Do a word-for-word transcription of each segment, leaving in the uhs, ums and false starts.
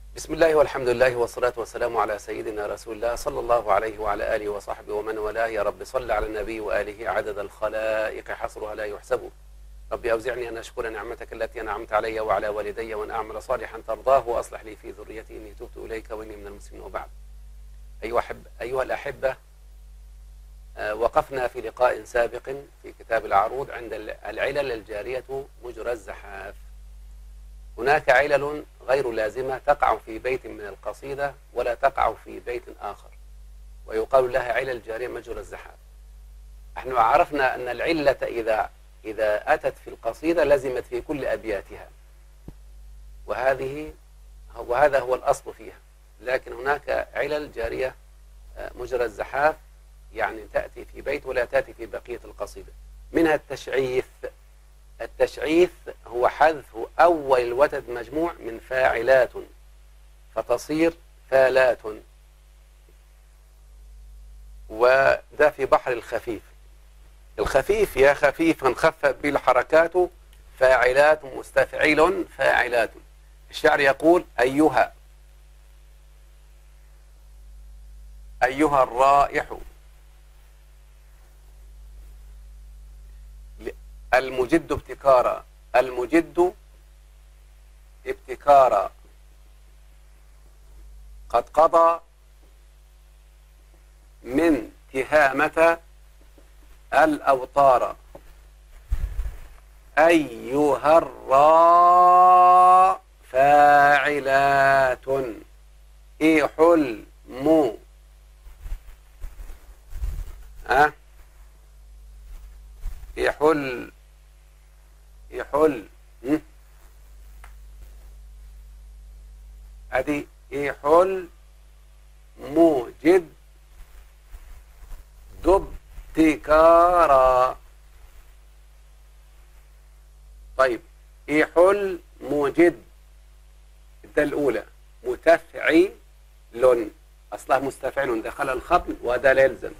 بسم الله والحمد لله والصلاة والسلام على سيدنا رسول الله صلى الله عليه وعلى آله وصحبه ومن والاه. يا رب صل على النبي وآله عدد الخلائق حصرها لا يحسب. رب أوزعني أن أشكر نعمتك التي أنعمت علي وعلى والدي وأن أعمل صالحا ترضاه وأصلح لي في ذريتي إني تبت إليك وإني من المسلمين. وبعد، أيها, حب أيها الأحبة، آه وقفنا في لقاء سابق في كتاب العروض عند العلل الجارية مجرى الزحاف. هناك علل غير لازمة تقع في بيت من القصيدة ولا تقع في بيت آخر، ويقال لها علل جارية مجرى الزحاف. نحن عرفنا أن العلة إذا إذا أتت في القصيدة لزمت في كل أبياتها، وهذه وهذا هو الأصل فيها. لكن هناك علل جارية مجرى الزحاف، يعني تأتي في بيت ولا تأتي في بقية القصيدة. منها التشعيث. التشعيث هو حذف أول الوتد مجموع من فاعلات فتصير فالات، وده في بحر الخفيف. الخفيف يا خفيفا خفت به الحركات فاعلات مستفعل فاعلات. الشعر يقول: أيها أيها الرائح المجد ابتكارا، المجد ابتكارا قد قضى من تهامة الأوطار. أيها الراء فاعلات إحلم أه يحل يحل ادي يحل موجد دب ابتكارا. طيب، يحل موجد ده الأولى متفعل، أصلها مستفعل دخل الخبل وده لا يلزم،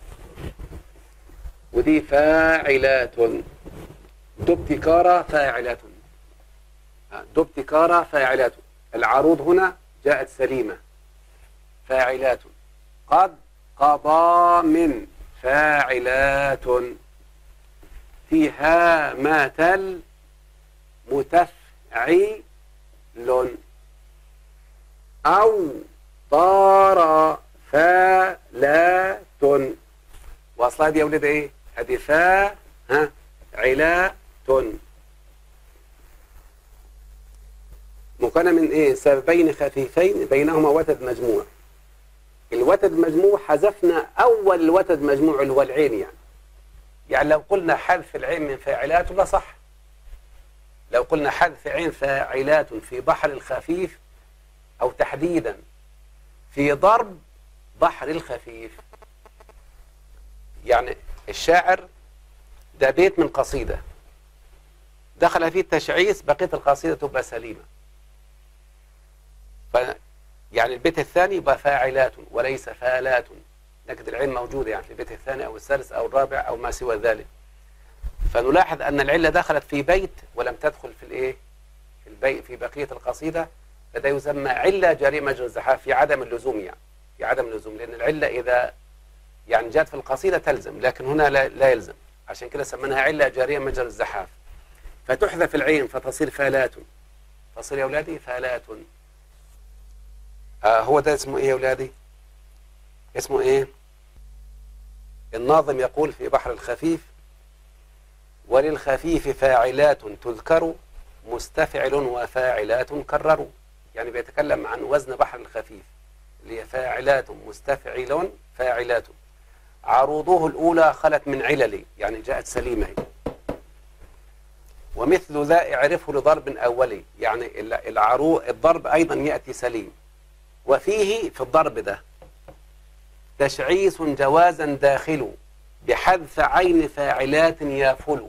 ودي فاعلات دبتكارا فاعلات دبتكارا فاعلات. العروض هنا جاءت سليمة. فاعلات قد قضى من فاعلات تهامة المتفعل أو طار فالات. واصلها دي يا ولد ايه؟ ادي فا ها علات مكونة من ايه؟ سببين خفيفين بينهما وتد مجموع. الوتد مجموع حذفنا اول الوتد مجموع اللي هو العين، يعني يعني لو قلنا حذف العين من فاعلات لا صح. لو قلنا حذف عين فاعلات في بحر الخفيف، او تحديدا في ضرب بحر الخفيف. يعني الشاعر ده بيت من قصيدة دخل فيه التشعيث، بقية القصيدة تبقى سليمة. ف يعني البيت الثاني يبقى فاعلات وليس فالات، لكن العين موجودة يعني في البيت الثاني أو الثالث أو الرابع أو ما سوى ذلك. فنلاحظ أن العلة دخلت في بيت ولم تدخل في الإيه؟ في البيت في بقية القصيدة، فده يسمى علة جارية مجرى الزحاف في عدم اللزوم، يعني في عدم اللزوم، لأن العلة إذا يعني جاءت في القصيدة تلزم، لكن هنا لا, لا يلزم. عشان كده سميناها علة جارية مجرى الزحاف. فتحذف العين فتصير فالات. تصير يا أولادي فالات. آه هو ده اسمه إيه يا أولادي؟ اسمه إيه؟ الناظم يقول في بحر الخفيف: وللخفيف فاعلات تذكر مستفعل وفاعلات كرروا. يعني بيتكلم عن وزن بحر الخفيف اللي هي فاعلات مستفعل فاعلات. عروضه الأولى خلت من علل، يعني جاءت سليمة. ومثل ذا اعرفه لضرب أولي، يعني العروض الضرب أيضا يأتي سليم. وفيه في الضرب ده تشعيث جوازا داخل بحذف عين فاعلات يافل.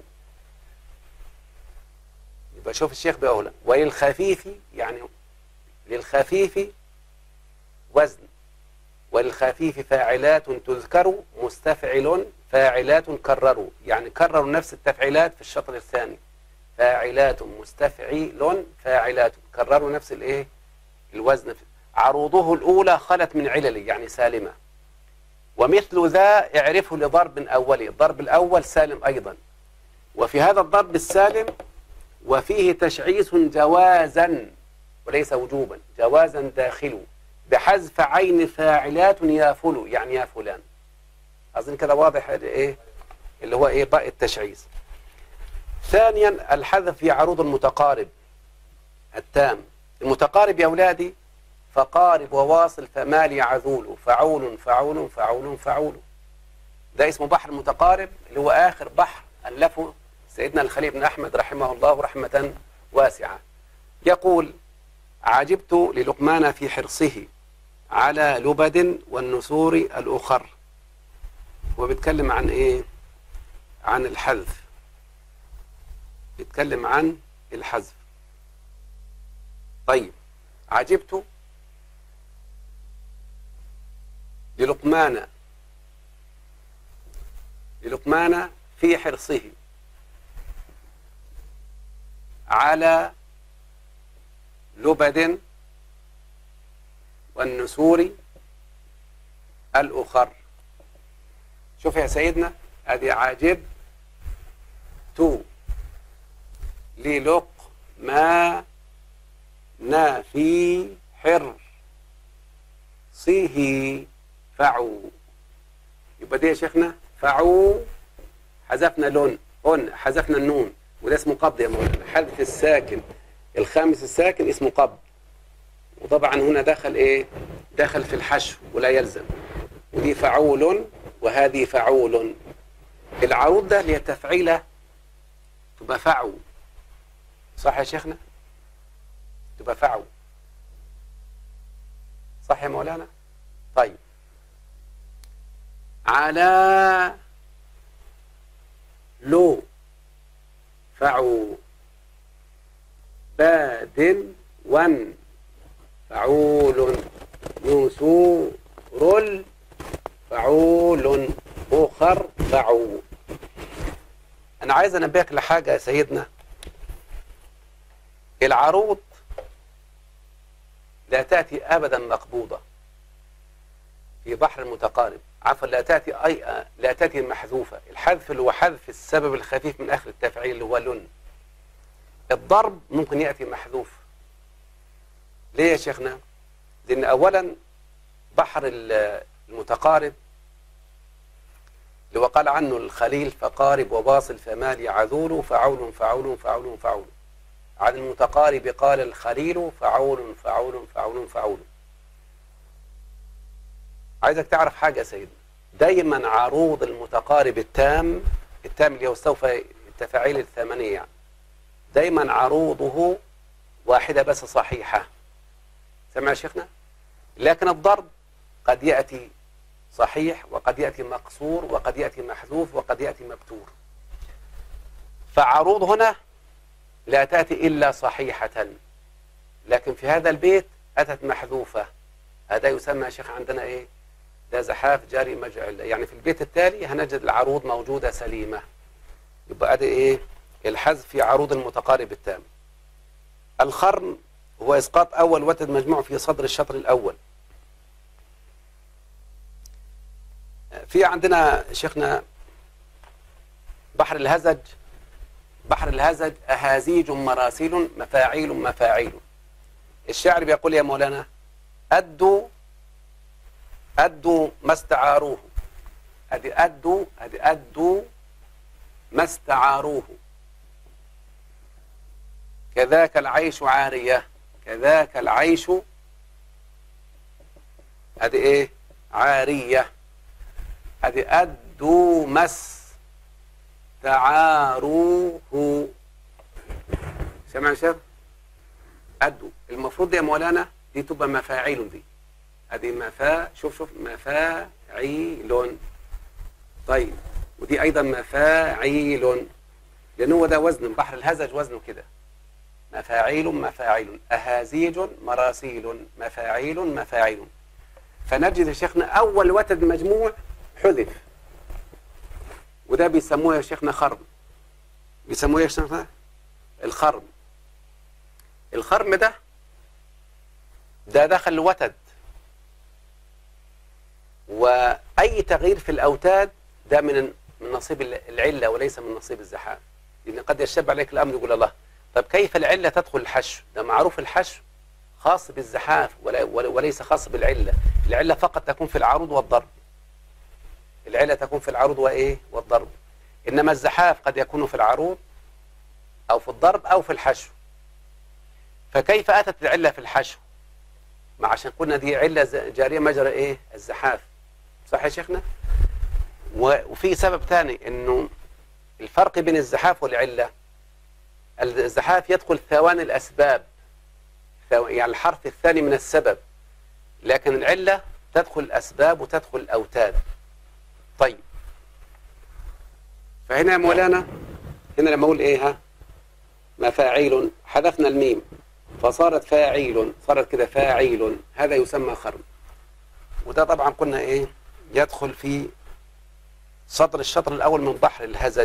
يبقى شوف الشيخ بيقول: وللخفيف، يعني للخفيف وزن، وللخفيف فاعلات تذكر مستفعل فاعلات كرروا، يعني كرروا نفس التفعيلات في الشطر الثاني. فاعلات مستفعل فاعلات، كرروا نفس الايه الوزن. عروضه الأولى خلت من علل يعني سالمة. ومثل ذا اعرفه لضرب أولي، الضرب الأول سالم أيضا. وفي هذا الضرب السالم وفيه تشعيص جوازا وليس وجوبا، جوازا داخل بحذف عين فاعلات يا فلو يعني يا فلان. أظن كده واضح إيه اللي هو إيه باء التشعيص. ثانيا الحذف في عروض المتقارب التام. المتقارب يا أولادي فقارب وواصل فمالي عذول فعول فعول فعول فعول، ده اسمه بحر متقارب اللي هو آخر بحر ألفه سيدنا الخليل بن أحمد رحمه الله رحمة واسعة. يقول عجبت للقمان في حرصه على لبد والنسور الأخر. هو بيتكلم عن إيه؟ عن الحذف، بيتكلم عن الحذف. طيب عجبت للقمان للقمان في حرصه على لبد والنسور الأخر. شوف يا سيدنا ادي عجبت للقمان في حرصه فعو، يبقى دي يا شيخنا فعو حذفنا لون هن حذفنا النون وده اسمه قبض يا مولانا. حذف الساكن الخامس الساكن اسمه قبض، وطبعا هنا دخل ايه؟ دخل في الحشو ولا يلزم. ودي فعول وهذه فعول. العروض ده اللي هي تفعيله تبقى فعو، صح يا شيخنا؟ تبقى فعو، صح يا مولانا؟ طيب على لو فعو باد ون فعول نسور فعول أخر فعو. أنا عايز أنبهك لحاجة يا سيدنا، العروض لا تأتي أبدا مقبوضة في بحر المتقارب، عفوا لا تأتي أي لا تأتي محذوفة. الحذف اللي هو حذف السبب الخفيف من آخر التفعيل اللي هو لن. الضرب ممكن يأتي محذوف. ليه يا شيخنا؟ لأن أولا بحر المتقارب اللي وقال عنه الخليل فقارب وواصل فمالي عذول فعول فعول فعول فعول. عن المتقارب قال الخليل فعول فعول فعول فعول. عايزك تعرف حاجة يا سيدنا، دايما عروض المتقارب التام التام اللي هو استوفى التفاعيل الثمانية يعني دايما عروضه واحدة بس صحيحة. سمع يا شيخنا؟ لكن الضرب قد يأتي صحيح وقد يأتي مقصور وقد يأتي محذوف وقد يأتي مبتور. فعروض هنا لا تأتي إلا صحيحة، لكن في هذا البيت أتت محذوفة. هذا يسمى يا شيخ عندنا إيه؟ ده زحاف جاري مجعل. يعني في البيت التالي هنجد العروض موجودة سليمة. يبقى أدي إيه؟ الحذف في عروض المتقارب التام. الخرم هو إسقاط أول وتد مجموع في صدر الشطر الأول. في عندنا شيخنا بحر الهزج. بحر الهزج أهازيج مراسيل مفاعيل مفاعيل. الشاعر بيقول يا مولانا أدوا أدوا ما استعاروه. أدي أدوا أدي أدوا ما استعاروه. كذاك العيش عارية. كذاك العيش أدي إيه؟ عارية. أدي أدوا ما استعاروه. سمع يا شيخ؟ أدوا المفروض يا مولانا دي تبقى مفاعيل. دي ادي مفا شوف شوف مفاعيل. طيب ودي ايضا مفاعيل لان هو ده وزن بحر الهزج وزنه كده مفاعيل مفاعيل. اهازيج مراسيل مفاعيل مفاعيل. فنجد يا شيخنا اول وتد مجموع حذف، وده بيسموه يا شيخنا خرم. بيسموه يا شيخنا الخرم. الخرم ده ده دخل الوتد. وأي تغيير في الأوتاد ده من من نصيب العلة وليس من نصيب الزحاف. لأن قد يشتبه عليك الأمر يقول الله طب كيف العلة تدخل الحشو؟ ده معروف الحشو خاص بالزحاف وليس خاص بالعلة. العلة فقط تكون في العروض والضرب. العلة تكون في العروض وإيه؟ والضرب. إنما الزحاف قد يكون في العروض أو في الضرب أو في الحشو. فكيف أتت العلة في الحشو؟ ما عشان قلنا دي علة جارية مجرى إيه؟ الزحاف. صح يا شيخنا؟ وفي سبب ثاني إنه الفرق بين الزحاف والعلة، الزحاف يدخل ثواني الأسباب، يعني الحرف الثاني من السبب، لكن العلة تدخل الأسباب وتدخل الأوتاد. طيب فهنا يا مولانا هنا لما أقول إيه ها مفاعيل حذفنا الميم فصارت فاعيل، صارت كده فاعيل، هذا يسمى خرم. وده طبعا قلنا إيه يدخل في صدر الشطر الأول من بحر الهزج.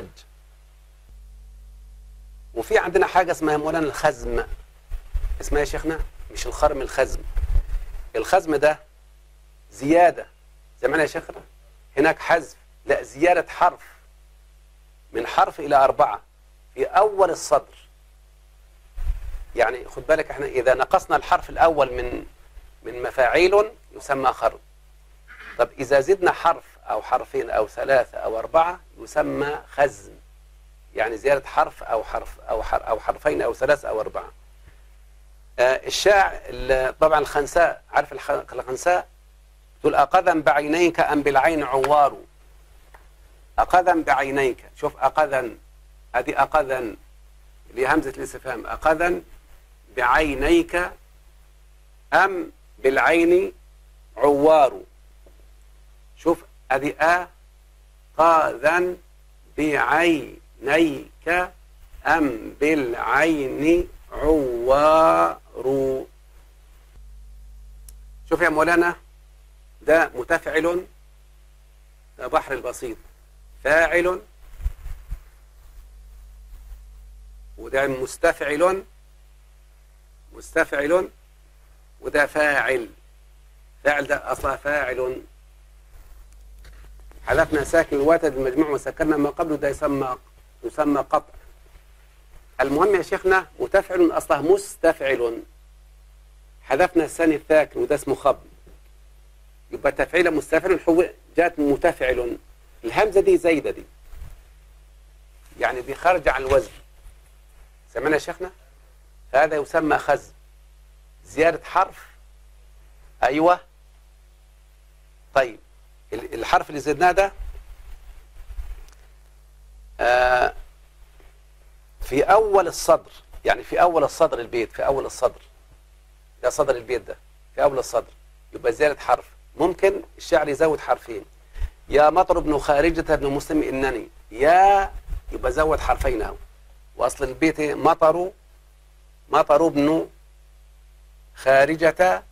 وفي عندنا حاجة اسمها مولانا الخزم. اسمها يا شيخنا مش الخرم، الخزم. الخزم ده زيادة زي ما يا شيخنا هناك حذف، لا زيادة حرف من حرف إلى أربعة في أول الصدر. يعني خد بالك احنا إذا نقصنا الحرف الأول من من مفاعيل يسمى خرم. طب إذا زدنا حرف أو حرفين أو ثلاثة أو أربعة يسمى خزم، يعني زيادة حرف أو حرف أو حر أو حرفين أو ثلاثة أو أربعة. آه الشاعر طبعا الخنساء، عارف الخنساء تقول أقذا بعينيك أم بالعين عوار. أقذا بعينيك، شوف أقذا هذه أقذا اللي همزة الاستفهام، أقذا بعينيك أم بالعين عوار. شوف هذه أ قاذا بعينيك أم بالعين عوار. شوف يا مولانا ده متفعل، ده بحر البسيط، فاعل، وده مستفعل مستفعل، وده فاعل. فاعل ده أصلا فاعل، حذفنا ساكن الوتد المجموع وسكرنا ما قبله، ده يسمى يسمى قطع. المهم يا شيخنا متفعل أصله مستفعل، حذفنا الثاني الساكن وده اسمه خب، يبقى تفعيل مستفعل حو جات متفعل. الهمزة دي زايدة دي، يعني دي خارجة عن الوزن. سمعنا يا شيخنا؟ هذا يسمى خزم، زيادة حرف. أيوة. طيب الحرف اللي زدناه ده آه في أول الصدر، يعني في أول الصدر البيت، في أول الصدر ده صدر البيت ده في أول الصدر، يبقى زيادة حرف. ممكن الشاعر يزود حرفين، يا مطر بن خارجة بن مسلم إنني، يا يبقى زود حرفين اهو. وأصل البيت مطر مطر بن خارجة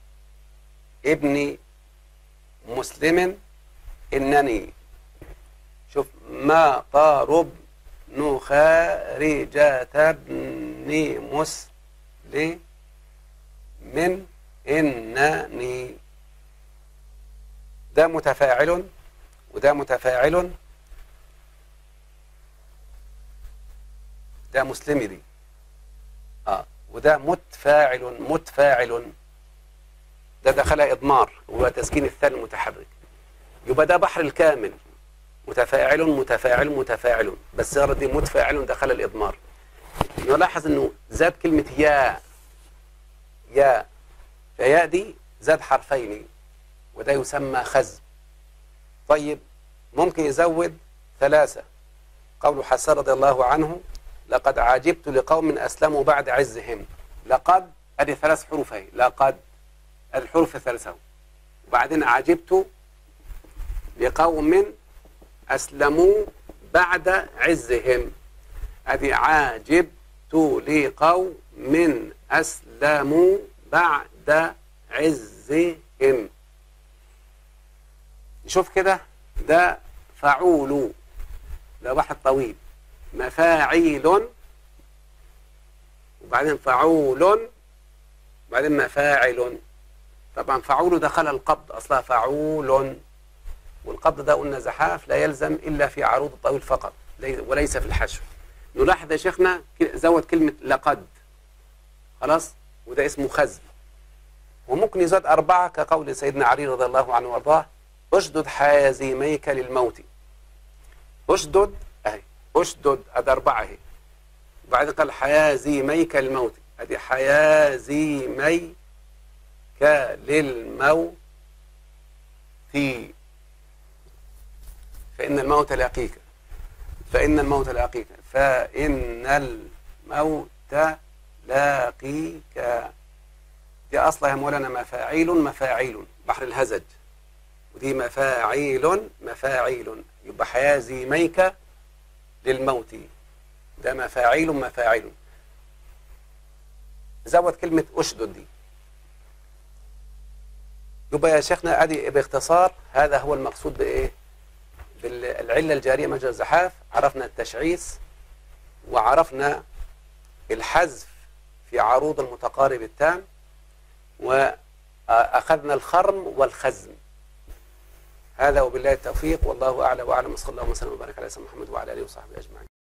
ابن مسلم إنني. شوف مطر بن خارجة ابن مسلم من إنني، ده متفاعل وده متفاعل، ده مسلمي دي اه وده متفاعل متفاعل، ده دخلها إضمار وتسكين الثاني المتحرك، يبقى ده بحر الكامل، متفاعل متفاعل متفاعل، بس صار دي متفاعل دخل الإضمار. نلاحظ انه زاد كلمة يا يا، فيا دي زاد حرفين وده يسمى خزم. طيب ممكن يزود ثلاثة، قول حسان رضي الله عنه لقد عجبت لقوم أسلموا بعد عزهم. لقد هذه ثلاث حروف، هي لقد الحروف الثلاثة، وبعدين عجبت لقوم أسلموا بعد عزهم، هذه عاجبت لقوم أسلموا بعد عزهم. نشوف كده، ده فعول، ده واحد طويل، مفاعيل، وبعدين فعول، بعدين مفاعل. طبعا فعول دخل القبض، أصلها فعول، والقبض ده قلنا زحاف لا يلزم إلا في عروض الطويل فقط وليس في الحشو. نلاحظ يا شيخنا زود كلمة لقد، خلاص، وده اسمه خزم. وممكن يزاد أربعة كقول سيدنا علي رضي الله عنه وارضاه: اشدد حازميك للموت. اشدد اهي، اشدد ادي أربعة اهي، وبعدين قال حازميك للموت، ادي حازميك للموت فإن الموت لاقيك، فإن الموت لاقيك، فإن الموت لاقيك. دي أصلها يا مولانا مفاعيل مفاعيل، بحر الهزج، ودي مفاعيل مفاعيل، يبقى حازميك للموت، ده مفاعيل مفاعيل. زود كلمة أشدد دي. يبقى يا شيخنا أدي باختصار هذا هو المقصود بإيه؟ بالعلة الجارية مجرى الزحاف. عرفنا التشعيث، وعرفنا الحذف في عروض المتقارب التام، وأخذنا الخرم والخزم. هذا وبالله التوفيق، والله أعلى وأعلم، وصلى الله وسلم وبارك على سيدنا محمد وعلى آله وصحبه أجمعين.